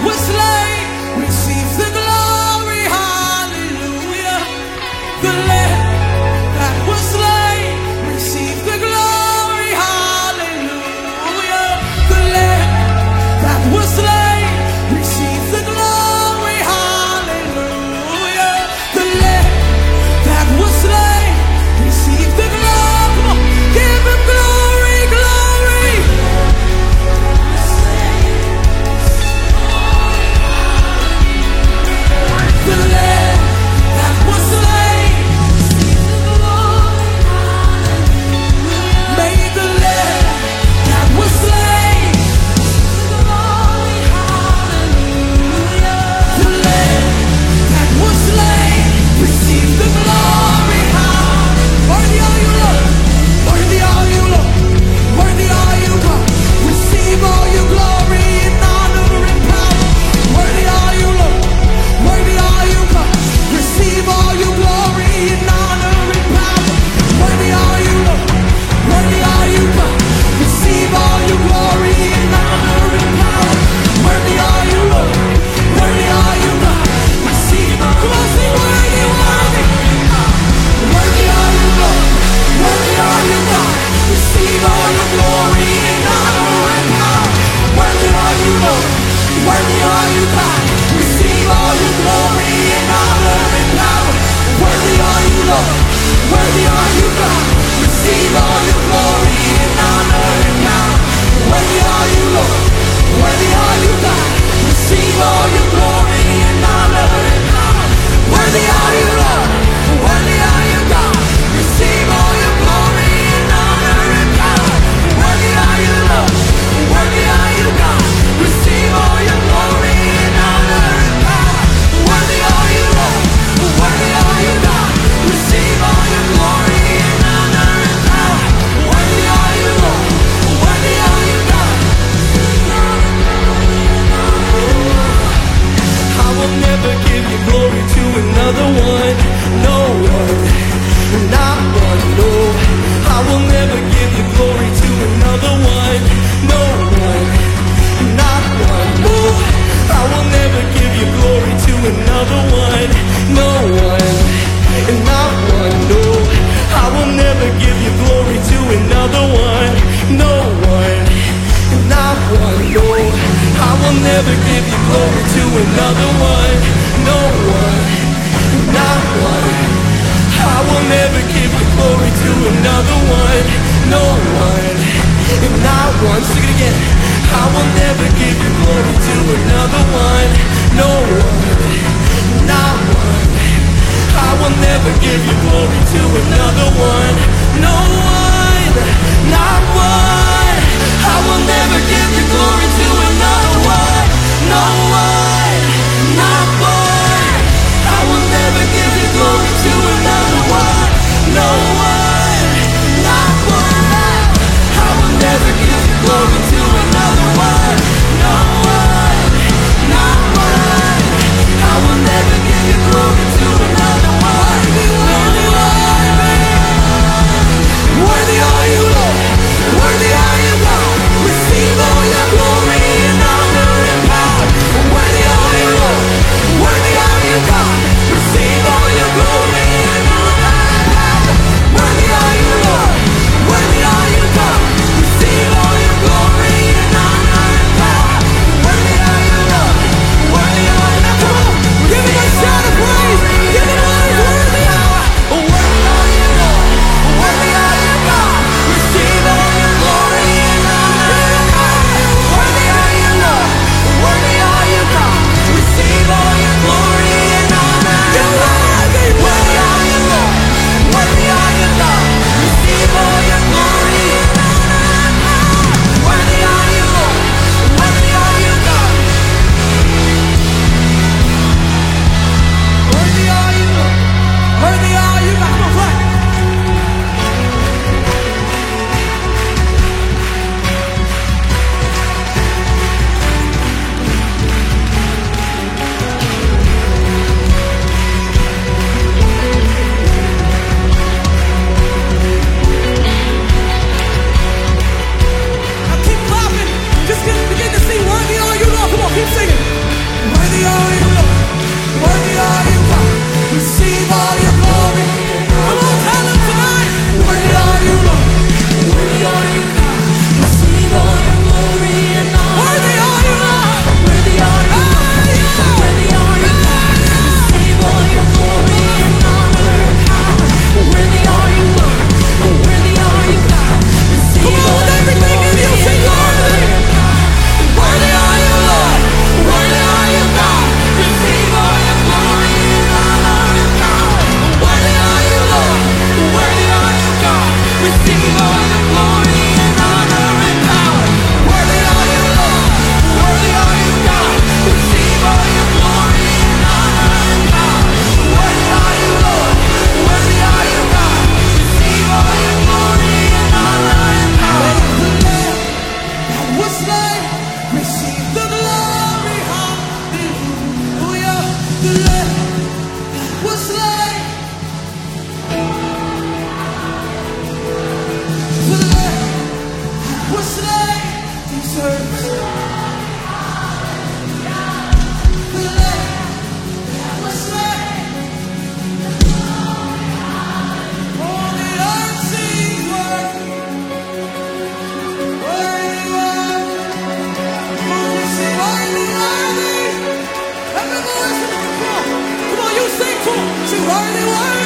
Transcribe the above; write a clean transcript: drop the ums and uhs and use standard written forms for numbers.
was slain, receive the glory, hallelujah. The Lamb that was slain, receive the glory, hallelujah. The Lamb that was slain, receive the glory, hallelujah. The Lamb that was slain, receive the glory. Come on, give him glory, glory. The Lamb that was slain, may the Lamb that was slain, the Lamb that was slain, receive the glory. Worthy are you, Lord. Worthy are you, Lord. Worthy are you, God. Receive all your glory and honor and power. Worthy are you, Lord. Worthy are you, God. Receive all your glory and honor and power. Worthy are you, Lord. Worthy are you, God. Receive all your glory and honor and power. Worthy are you, Lord. Worthy are you, God. Receive all. Come on, sing worthy, worthy. Worthy are you, Lord. Worthy are you, God. Receive all your glory and honor and power. Worthy are you, Lord. Worthy are you, God. Receive all your glory and honor and power. Worthy are you, Lord. Worthy are you, God. Receive all your glory and honor and power. Worthy are you, Lord. Worthy are you, God. Receive all your glory and honor and power. Worthy are you, Lord. Worthy are you, God. Receive all your glory and honor and power. Worthy are you, Lord. Worthy are you, God. Receive all your glory and honor and power. Worthy are you, Lord. Worthy are you, God. Receive all your glory and honor and power. Worthy are you, Lord. Worthy are you, God. I will never give you glory to another one. No one, not one, no. I will never give you glory to another one. No one, not one, no. I will never give you glory to another one. No one, not one, no. I will never give you glory to another one. No one, not one, no. I will never give you glory to another one. No one, not one. I will never give you glory to another one. No one, not one. Sing it again. I will never give you glory to another one. No one, not one. I will never give you glory to another one. No one, not one. I will never give you glory to another one. No one, not one. I will never give you glory to another one. No one, not one. I will never give you glory to another one. No one, not one. I will never give you glory to another one. No one. worthy, worthy.